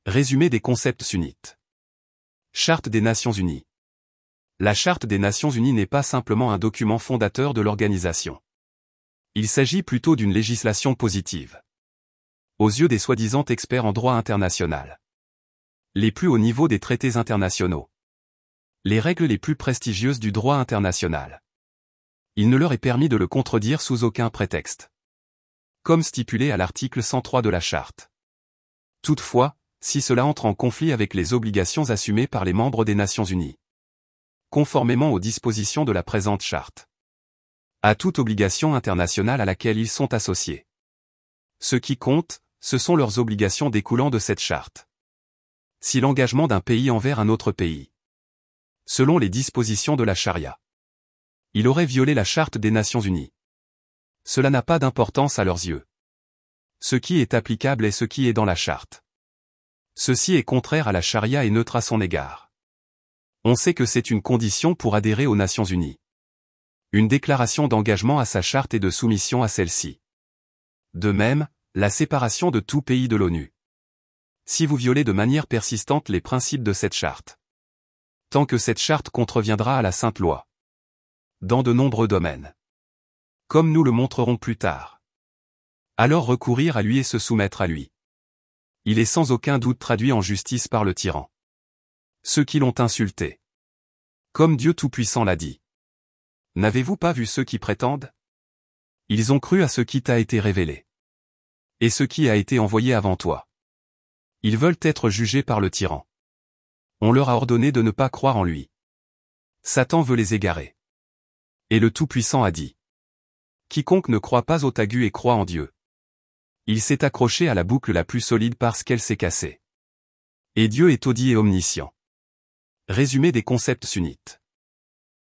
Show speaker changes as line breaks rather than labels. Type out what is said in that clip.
Résumé des concepts sunnites. Charte des Nations Unies. La Charte des Nations Unies n'est pas simplement un document fondateur de l'organisation. Il s'agit plutôt d'une législation positive. Aux yeux des soi-disant experts en droit international. Les plus hauts niveaux des traités internationaux. Les règles les plus prestigieuses du droit international. Il ne leur est permis de le contredire sous aucun prétexte. Comme stipulé à l'article 103 de la Charte. Toutefois, si cela entre en conflit avec les obligations assumées par les membres des Nations Unies. Conformément aux dispositions de la présente Charte. À toute obligation internationale à laquelle ils sont associés. Ce qui compte, ce sont leurs obligations découlant de cette Charte. Si l'engagement d'un pays envers un autre pays. Selon les dispositions de la charia. Il aurait violé la Charte des Nations Unies. Cela n'a pas d'importance à leurs yeux. Ce qui est applicable est ce qui est dans la Charte. Ceci est contraire à la charia et neutre à son égard. On sait que c'est une condition pour adhérer aux Nations Unies. Une déclaration d'engagement à sa charte et de soumission à celle-ci. De même, la séparation de tout pays de l'ONU. Si vous violez de manière persistante les principes de cette charte. Tant que cette charte contreviendra à la sainte loi. Dans de nombreux domaines. Comme nous le montrerons plus tard. Alors recourir à lui et se soumettre à lui. Il est sans aucun doute traduit en justice par le tyran. Ceux qui l'ont insulté. Comme Dieu Tout-Puissant l'a dit. N'avez-vous pas vu ceux qui prétendent? Ils ont cru à ce qui t'a été révélé. Et ce qui a été envoyé avant toi. Ils veulent être jugés par le tyran. On leur a ordonné de ne pas croire en lui. Satan veut les égarer. Et le Tout-Puissant a dit. Quiconque ne croit pas au Tagu et croit en Dieu. Il s'est accroché à la boucle la plus solide parce qu'elle s'est cassée. Et Dieu est audit et omniscient. Résumé des concepts sunnites.